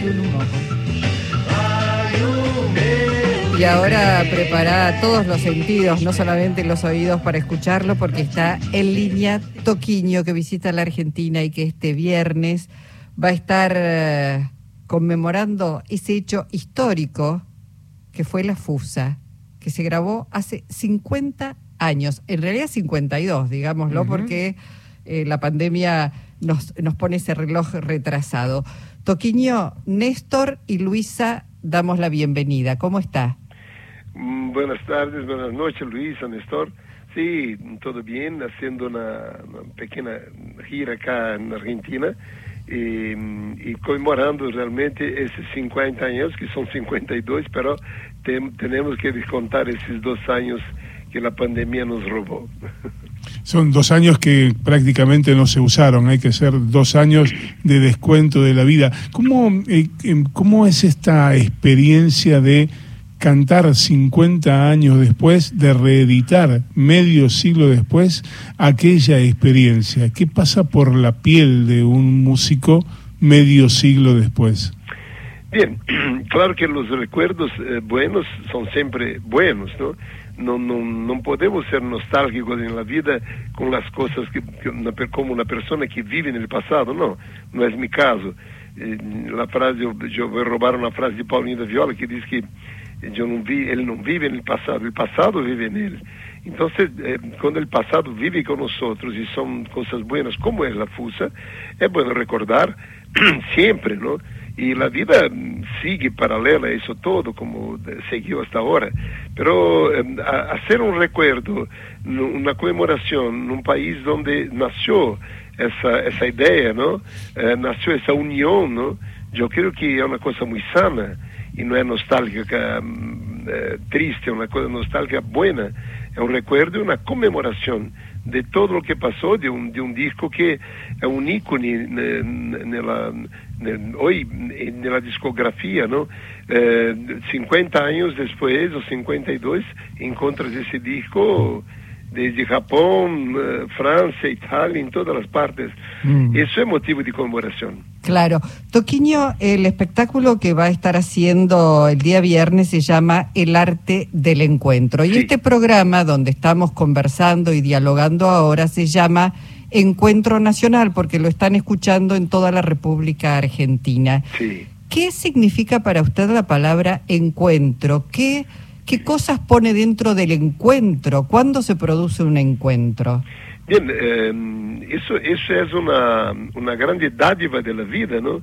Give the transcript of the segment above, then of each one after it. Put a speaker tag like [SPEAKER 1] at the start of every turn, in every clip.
[SPEAKER 1] Y ahora prepara todos los sentidos, no solamente los oídos para escucharlo, porque está en línea Toquinho, que visita la Argentina y que este viernes va a estar conmemorando ese hecho histórico que fue la Fusa, que se grabó hace 50 años, en realidad 52, digámoslo, porque la pandemia nos pone ese reloj retrasado. Toquinho, Néstor y Luisa, damos la bienvenida. ¿Cómo está?
[SPEAKER 2] Buenas tardes, buenas noches, Luisa, Néstor. Sí, todo bien, haciendo una pequeña gira acá en Argentina y conmemorando realmente esos 50 años, que son 52, pero tenemos que descontar esos 2 años que la pandemia nos robó.
[SPEAKER 3] Son 2 años que prácticamente no se usaron, hay que hacer 2 años de descuento de la vida. ¿Cómo es esta experiencia de cantar 50 años después, de reeditar medio siglo después aquella experiencia? ¿Qué pasa por la piel de un músico medio siglo después?
[SPEAKER 2] Bien, claro que los recuerdos buenos son siempre buenos, ¿no? No podemos ser nostálgicos en la vida con las cosas como una persona que vive en el pasado, no es mi caso. La frase, yo voy a robar una frase de Paulinho da Viola que dice que él no vive en el pasado vive en él. Entonces, cuando el pasado vive con nosotros y son cosas buenas como es la Fusa, es bueno recordar siempre, ¿no? Y la vida sigue paralela a eso todo, como siguió hasta ahora. Pero hacer un recuerdo, una conmemoración en un país donde nació esa idea, ¿no? Nació esa unión, ¿no? Yo creo que es una cosa muy sana y no es nostálgica triste, es una cosa nostálgica buena. Es un recuerdo y una conmemoración de todo lo que pasó, de un disco que es un ícone hoy en la discografía, ¿no? 50 años después, o 52, encuentras ese disco desde Japón, Francia, Italia, en todas las partes. Eso es motivo de conmemoración.
[SPEAKER 1] Claro. Toquinho, el espectáculo que va a estar haciendo el día viernes se llama El Arte del Encuentro. Y este programa donde estamos conversando y dialogando ahora se llama Encuentro Nacional, porque lo están escuchando en toda la República Argentina.
[SPEAKER 2] Sí.
[SPEAKER 1] ¿Qué significa para usted la palabra encuentro? ¿Qué cosas pone dentro del encuentro? ¿Cuándo se produce un encuentro?
[SPEAKER 2] Bien, eso es una grande dádiva de la vida, ¿no?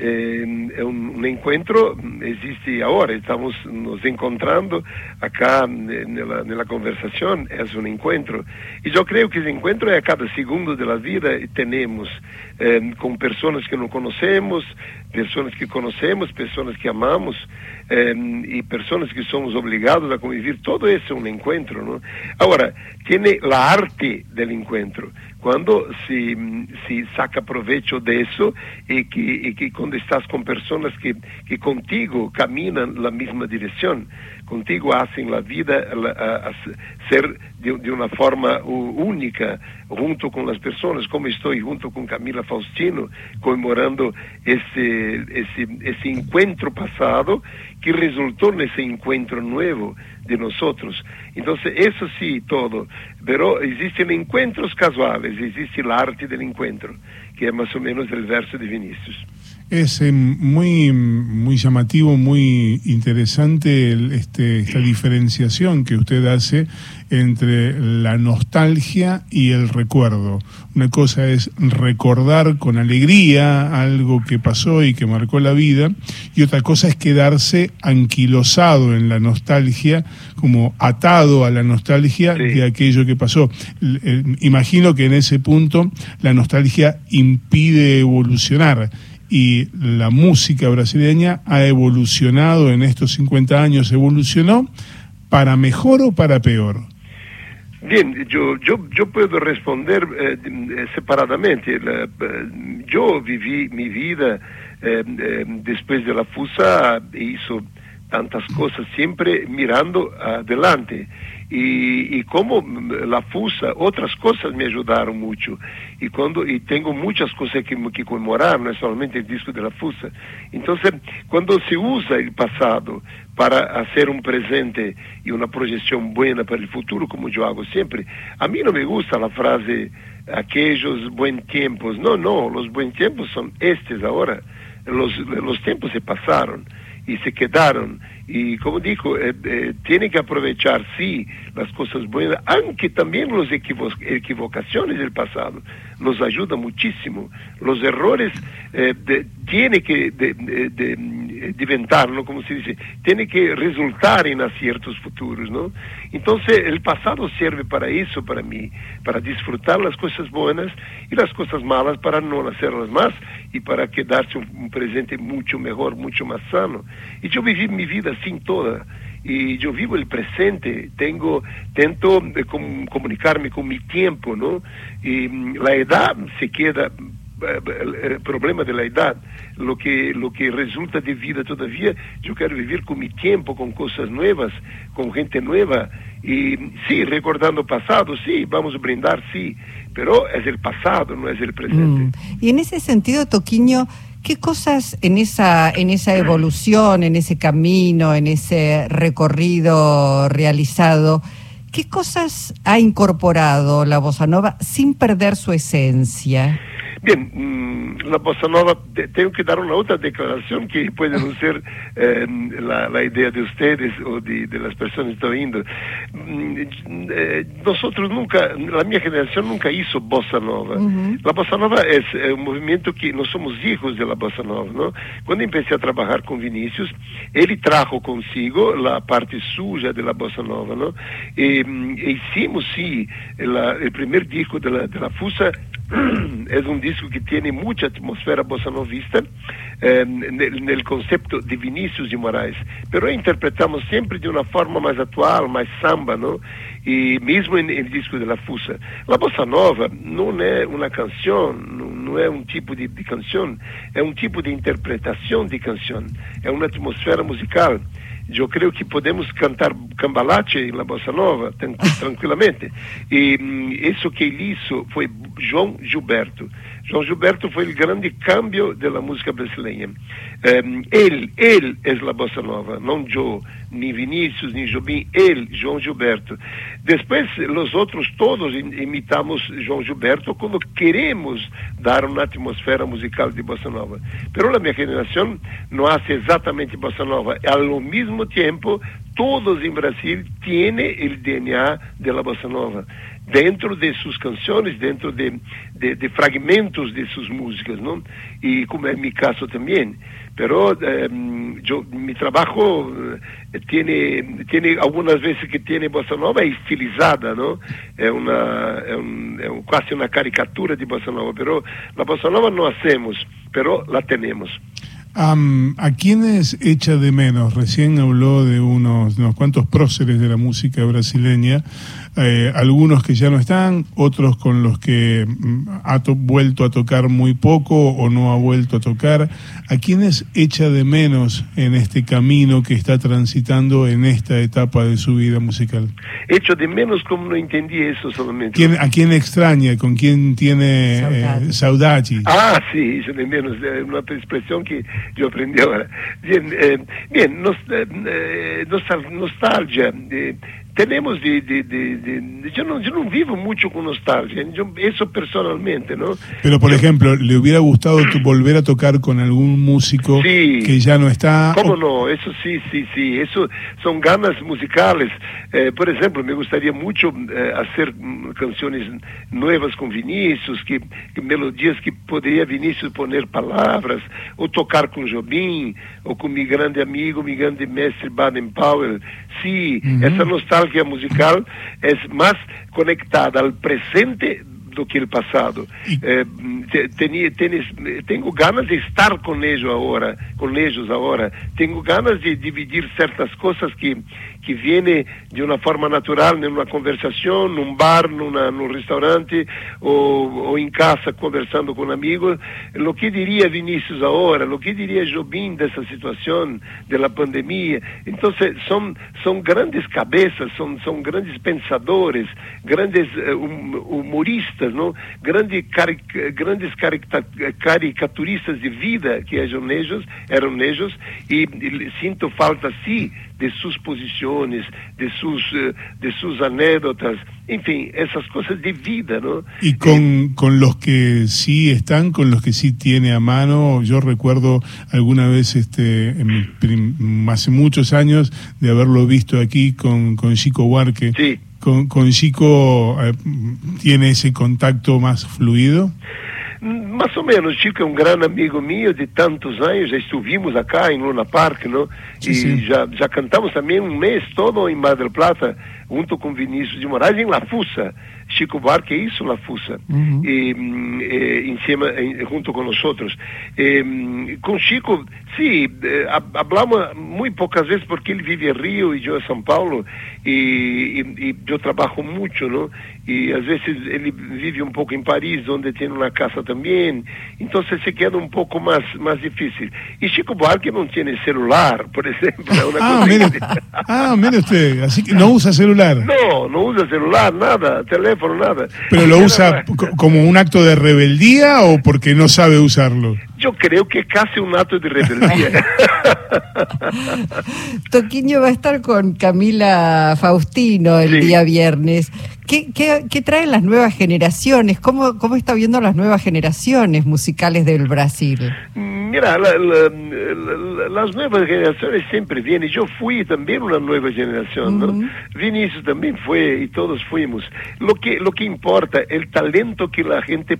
[SPEAKER 2] Un encuentro existe ahora, estamos nos encontrando acá en la conversación, es un encuentro. Y yo creo que ese encuentro es a cada segundo de la vida y tenemos con personas que no conocemos, personas que conocemos, personas que amamos, y personas que somos obligados a convivir. Todo eso es un encuentro, ¿no? Ahora, tiene la arte del encuentro, cuando se saca provecho de eso y que cuando estás con personas que contigo caminan la misma dirección, contigo hacen la vida a ser de una forma única, junto con las personas, como estoy junto con Camila Faustino, conmemorando ese encuentro pasado que resultó en ese encuentro nuevo de nosotros. Entonces, eso sí, todo. Pero existen encuentros casuales, existe el arte del encuentro, que es más o menos el verso de Vinicius.
[SPEAKER 3] Es muy llamativo, muy interesante esta diferenciación que usted hace entre la nostalgia y el recuerdo. Una cosa es recordar con alegría algo que pasó y que marcó la vida, y otra cosa es quedarse anquilosado en la nostalgia, como atado a la nostalgia de aquello que pasó. Imagino que en ese punto la nostalgia impide evolucionar. Y la música brasileña ha evolucionado en estos 50 años. ¿Evolucionó para mejor o para peor?
[SPEAKER 2] Bien, yo puedo responder separadamente. Yo viví mi vida después de la Fusa, hizo tantas cosas, siempre mirando adelante. Y como la FUSA, otras cosas me ayudaron mucho. Y tengo muchas cosas que conmemorar, no es solamente el disco de la FUSA. Entonces, cuando se usa el pasado para hacer un presente y una proyección buena para el futuro, como yo hago siempre, a mí no me gusta la frase, aquellos buen tiempos. No, los buen tiempos son estos ahora. Los tiempos se pasaron y se quedaron, y como dijo, tiene que aprovechar, sí, las cosas buenas, aunque también las equivocaciones del pasado nos ayudan muchísimo. Los errores tiene que diventarlo, como se dice, tiene que resultar en aciertos futuros, ¿no? Entonces el pasado sirve para eso, para mí, para disfrutar las cosas buenas y las cosas malas para no hacerlas más y para quedarse un presente mucho mejor, mucho más sano. Y yo viví mi vida sin toda, y yo vivo el presente, tento comunicarme con mi tiempo, ¿no? Y la edad se queda, el problema de la edad, lo que resulta de vida todavía, yo quiero vivir con mi tiempo, con cosas nuevas, con gente nueva, y sí, recordando pasado, sí, vamos a brindar, sí, pero es el pasado, no es el presente.
[SPEAKER 1] Y en ese sentido, Toquinho, ¿qué cosas en esa evolución, en ese camino, en ese recorrido realizado, qué cosas ha incorporado la bossa nova sin perder su esencia?
[SPEAKER 2] Bien, la bossa nova, tengo que dar una otra declaración que puede no ser la idea de ustedes o de las personas que están viendo. Nosotros nunca, la mi generación nunca hizo bossa nova. La bossa nova es un movimiento que no somos hijos de la bossa nova, ¿no? Cuando empecé a trabajar con Vinicius, él trajo consigo la parte suya de la bossa nova, ¿no? Hicimos, sí, el primer disco de la FUSA. Es un disco que tiene mucha atmósfera bossa novista en el concepto de Vinicius de Moraes, pero interpretamos siempre de una forma más actual, más samba, ¿no? Y mismo en el disco de la FUSA. La bossa nova no es una canción, no es un tipo de canción, es un tipo de interpretación de canción, es una atmósfera musical. Yo creo que podemos cantar cambalache en la bossa nova tranquilamente. Y eso que él hizo fue João Gilberto. João Gilberto fue el grande cambio de la música brasileña. Él es la bossa nova, no yo, ni Vinicius, ni Jobim, él, João Gilberto. Después los otros todos imitamos João Gilberto cuando queremos dar una atmósfera musical de bossa nova. Pero la mi generación no hace exactamente bossa nova. Al mismo tiempo, todos en Brasil tienen el DNA de la bossa nova dentro de sus canciones, dentro de fragmentos de sus músicas, ¿no? Y como es mi caso también. Pero mi trabajo tiene algunas veces que tiene bossa nova estilizada, ¿no? Es casi una caricatura de bossa nova, pero la bossa nova no hacemos, pero la tenemos.
[SPEAKER 3] ¿A quiénes echa de menos? Recién habló de unos cuantos próceres de la música brasileña, algunos que ya no están, otros con los que ha vuelto a tocar muy poco o no ha vuelto a tocar. ¿A quiénes echa de menos en este camino que está transitando en esta etapa de su vida musical?
[SPEAKER 2] Echo de menos, como no entendí eso solamente.
[SPEAKER 3] ¿A quién extraña? ¿Con quién tiene saudade?
[SPEAKER 2] Ah, sí, echo de menos, una expresión que yo aprendí ahora. Bien, nostalgia. Tenemos yo no vivo mucho con nostalgia, eso personalmente, ¿no?
[SPEAKER 3] Pero por ejemplo, ¿le hubiera gustado volver a tocar con algún músico que ya no está?
[SPEAKER 2] ¿Cómo no? Eso sí, eso son ganas musicales. Por ejemplo, me gustaría mucho hacer canciones nuevas con Vinicius, que melodías que podría Vinicius poner palabras, o tocar con Jobim, o con mi grande amigo, mi grande mestre Baden Powell. Sí, esa nostalgia musical es más conectada al presente do que el pasado. Tengo ganas de estar con ellos ahora, tengo ganas de dividir ciertas cosas que que viene de una forma natural en una conversación, en un bar, en un restaurante o en casa conversando con amigos. Lo que diría Vinicius ahora, lo que diría Jobim de esa situación de la pandemia. Entonces son grandes cabezas, son grandes pensadores, grandes humoristas, ¿no? Grandes caricaturistas de vida que eran ellos, y siento falta sí de sus posiciones, de sus anécdotas, en fin, esas cosas de vida, ¿no?
[SPEAKER 3] Y con los que sí están, con los que sí tiene a mano, yo recuerdo alguna vez, hace muchos años, de haberlo visto aquí con Chico Buarque.
[SPEAKER 2] Sí.
[SPEAKER 3] Con Chico, ¿tiene ese contacto más fluido?
[SPEAKER 2] Más o menos. Chico es un gran amigo mío de tantos años, ya estuvimos acá en Luna Park, ¿no?
[SPEAKER 3] Sí,
[SPEAKER 2] y
[SPEAKER 3] sí.
[SPEAKER 2] Ya cantamos también un mes todo en Mar del Plata, junto con Vinícius de Moraes en La Fusa. Chico Buarque hizo La Fusa, junto con nosotros. Con Chico, sí, hablamos muy pocas veces porque él vive en Río y yo en São Paulo, y yo trabajo mucho, ¿no? Y a veces él vive un poco en París, donde tiene una casa también, entonces se queda un poco más difícil. Y Chico Buarque no tiene celular, por ejemplo.
[SPEAKER 3] Mire usted, así que no usa celular.
[SPEAKER 2] No usa celular, nada, teléfono, nada.
[SPEAKER 3] ¿Pero lo usa como un acto de rebeldía o porque no sabe usarlo?
[SPEAKER 2] Yo creo que es casi un acto de rebeldía.
[SPEAKER 1] Toquinho va a estar con Camila Faustino el día viernes. ¿Qué traen las nuevas generaciones? ¿Cómo está viendo las nuevas generaciones musicales del Brasil?
[SPEAKER 2] Mira, las nuevas generaciones siempre vienen. Yo fui también una nueva generación, ¿no? Vinícius también fue y todos fuimos. Lo que importa, el talento que la gente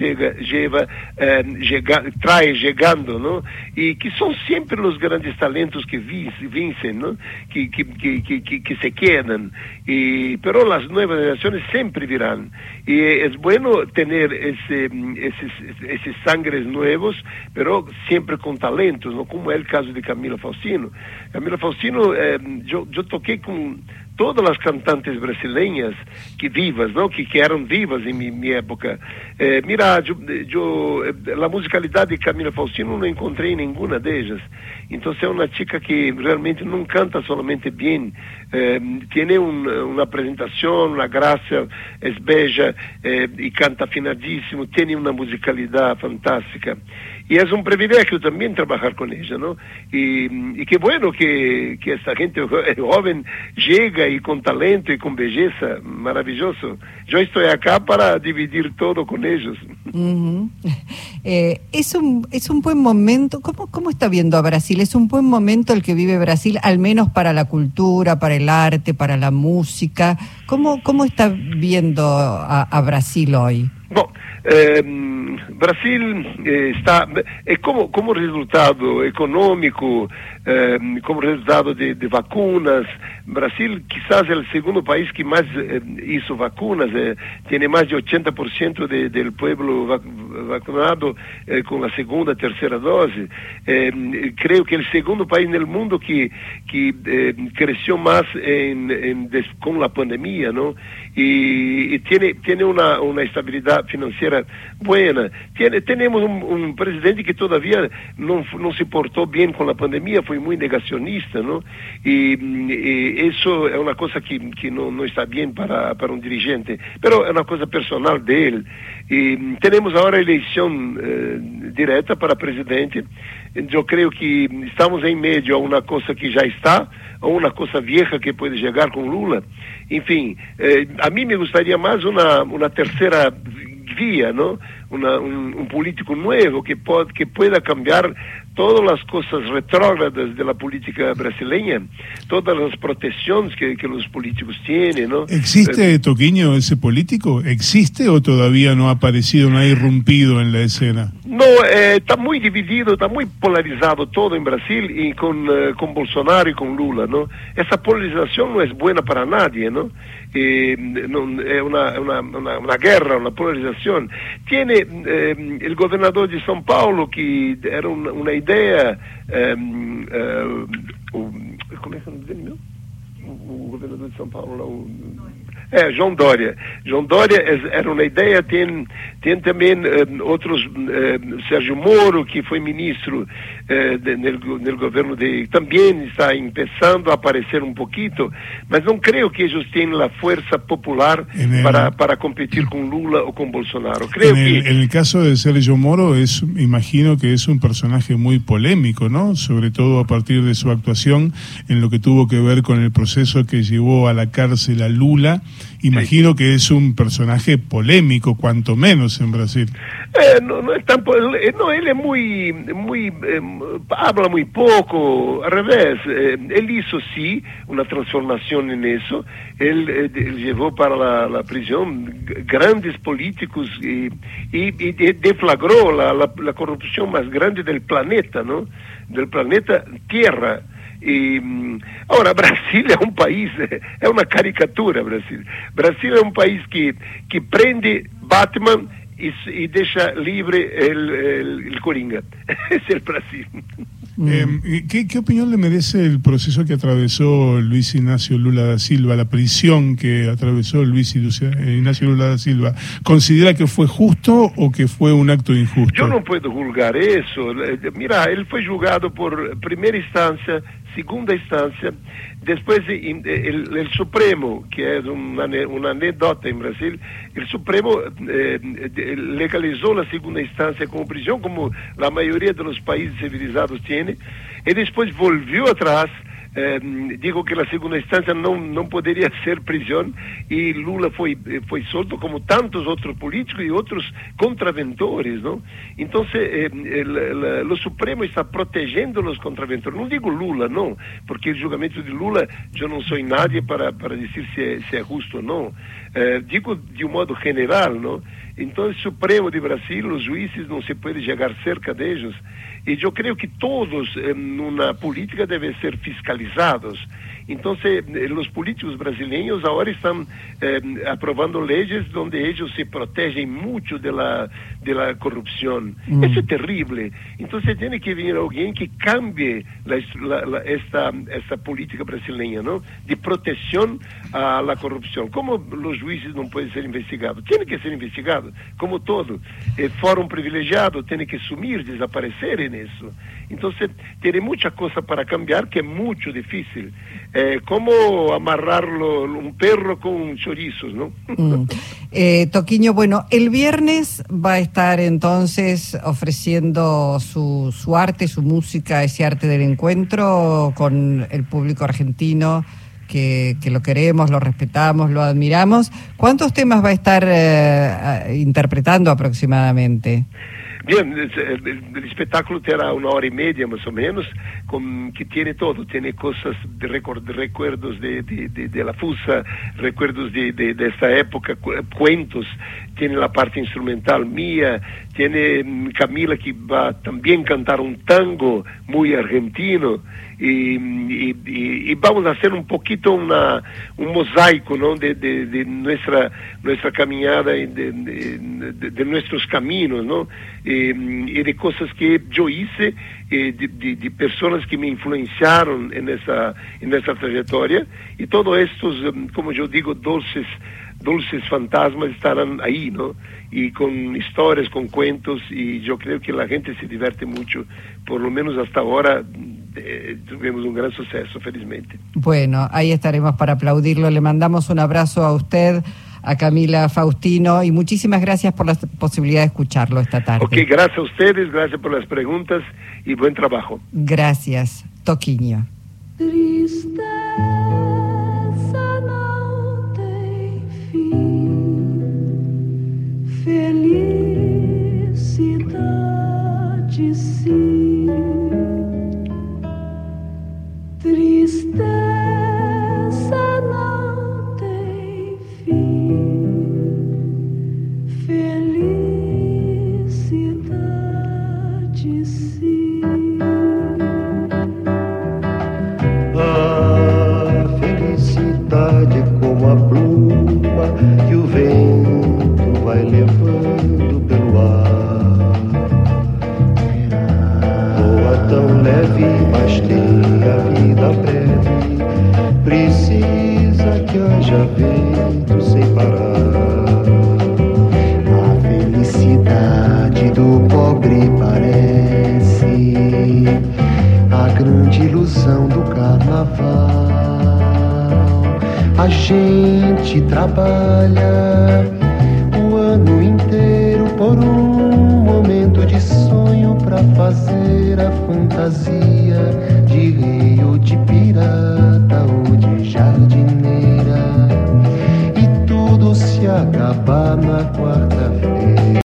[SPEAKER 2] trae llegando, ¿no? Y que son siempre los grandes talentos que vencen, ¿no? Que se quedan. Pero las nuevas generaciones siempre virán. Y es bueno tener esos sangres nuevos, pero siempre con talentos, ¿no? Como es el caso de Camila Faustino. Camila Faustino, yo toqué con todas las cantantes brasileñas vivas, ¿no? Que eran vivas en mi época. Mira, yo la musicalidad de Camila Faustino no encontré en ninguna de ellas. Entonces es una chica que realmente no canta solamente bien, tiene una presentación, una gracia, es bella y canta afinadísimo, tiene una musicalidad fantástica. Y es un privilegio también trabajar con ella, ¿no? Y qué bueno que esta gente joven llega y con talento y con belleza, maravilloso. Yo estoy acá para dividir todo con ellos.
[SPEAKER 1] Es un buen momento. ¿Cómo está viendo a Brasil? ¿Es un buen momento el que vive Brasil, al menos para la cultura, para el arte, para la música? ¿Cómo está viendo a Brasil hoy?
[SPEAKER 2] Bom, Brasil está como resultado econômico, como resultado de vacunas. Brasil quizás é o segundo país que mais hizo vacunas, tem mais de 80% del pueblo vacunado com a segunda, terceira dose. Creio que é o segundo país no mundo que cresceu mais com a pandemia, não? E tem uma estabilidade financeira buena. Tenemos un presidente que todavía no se portó bien con la pandemia, fue muy negacionista, ¿no? Y eso es una cosa que no está bien para un dirigente, pero es una cosa personal de él. Y tenemos ahora elección directa para presidente. Yo creo que estamos en medio a una cosa que ya está, a una cosa vieja que puede llegar con Lula. En fin, a mí me gustaría más una tercera vía, ¿no? Un político nuevo que pueda cambiar todas las cosas retrógradas de la política brasileña, todas las protecciones que los políticos tienen, ¿no?
[SPEAKER 3] ¿Existe, Toquinho, ese político? ¿Existe o todavía no ha aparecido, no ha irrumpido en la escena?
[SPEAKER 2] No, está muy dividido, está muy polarizado todo en Brasil, y con Bolsonaro y con Lula, ¿no? Esa polarización no es buena para nadie, ¿no? Es una guerra, una polarización. Tiene el gobernador de São Paulo, que era una idea, ¿cómo es el nombre? o governador de São Paulo, João Dória. João Dória era uma ideia, tem também outros, Sérgio Moro, que foi ministro no governo também está começando a aparecer um pouquinho, mas não creio que eles tenham a força popular para competir com Lula o con Bolsonaro. Creo
[SPEAKER 3] en el caso de Sergio Moro, imagino que es un personaje muy polémico, ¿no? Sobre todo a partir de su actuación en lo que tuvo que ver con el proceso que llevó a la cárcel a Lula. Imagino que es un personaje polémico, cuanto menos en Brasil.
[SPEAKER 2] No es tan no, él es muy habla muy poco, al revés. Él hizo sí una transformación en eso. Él llevó para la prisión grandes políticos y deflagró la corrupción más grande del planeta, ¿no? Del planeta Tierra. E agora Brasil é um país, é uma caricatura. Brasil é um país que prende Batman y deixa libre el Coringa. Es el Brasil.
[SPEAKER 3] ¿Qué opinión le merece el proceso que atravesó Luis Ignacio Lula da Silva, la prisión que atravesó Luis Ignacio Lula da Silva? ¿Considera que fue justo o que fue un acto injusto?
[SPEAKER 2] Yo no puedo juzgar eso. Mira, él fue juzgado por primera instancia, segunda instancia, después el Supremo, que es una anécdota en Brasil, el Supremo legalizó la segunda instancia como prisión, como la mayoría de los países civilizados tiene, y después volvió atrás. Digo que la segunda instancia no podría ser prisión y Lula fue solto como tantos otros políticos y otros contraventores, ¿no? Entonces lo Supremo está protegiendo los contraventores. No digo Lula, no, porque el julgamento de Lula yo no soy nadie para decir si es justo o no. Digo de un modo general, ¿no? Entonces el Supremo de Brasil, los jueces no se puede llegar cerca de ellos. Y yo creo que todos en una política deben ser fiscalizados. Entonces, los políticos brasileños ahora están aprobando leyes donde ellos se protegen mucho de la corrupción. Eso es terrible. Entonces, tiene que venir alguien que cambie esta política brasileña, ¿no? De protección a la corrupción. ¿Cómo los jueces no pueden ser investigados? Tienen que ser investigados, como todo. Fórum privilegiado tiene que sumir, desaparecer en eso. Entonces, tiene mucha cosa para cambiar que es mucho difícil. ¿Cómo amarrarlo un perro con chorizos, no?
[SPEAKER 1] Toquinho, bueno, el viernes va a estar entonces ofreciendo su arte, su música, ese arte del encuentro con el público argentino que lo queremos, lo respetamos, lo admiramos. ¿Cuántos temas va a estar interpretando aproximadamente?
[SPEAKER 2] Bien, el espectáculo terá 1 hora y media más o menos, que tiene todo, tiene cosas de recuerdos de la fusa, recuerdos de esta época, cuentos, tiene la parte instrumental mía, tiene Camila que va también a cantar un tango muy argentino y vamos a hacer un poquito un mosaico, ¿no? de nuestra caminada y de nuestros caminos, ¿no? Y de cosas que yo hice, de personas que me influenciaron en esa trayectoria, y todos estos, como yo digo, dulces fantasmas estarán ahí, ¿no? Y con historias, con cuentos, y yo creo que la gente se divierte mucho, por lo menos hasta ahora tuvimos un gran suceso, felizmente.
[SPEAKER 1] Bueno, ahí estaremos para aplaudirlo. Le mandamos un abrazo a usted, a Camila Faustino, y muchísimas gracias por la posibilidad de escucharlo esta tarde.
[SPEAKER 2] Ok, gracias a ustedes, gracias por las preguntas y buen trabajo.
[SPEAKER 1] Gracias, Toquinho.
[SPEAKER 4] Tristeza não tem fim, felicidade sim. Tristeza não tem fim, felicidade sim.
[SPEAKER 5] A felicidade como a pluma que o vento vai levando pelo ar. Voa tão leve, mas tem a vida breve. precisa que haja vento sem parar. A felicidade do pobre parece a grande ilusão do carnaval. A gente trabalha o ano inteiro por um momento de sonho pra fazer a fantasia de rei ou de pirata ou de jardineira, e tudo se acabar na quarta-feira.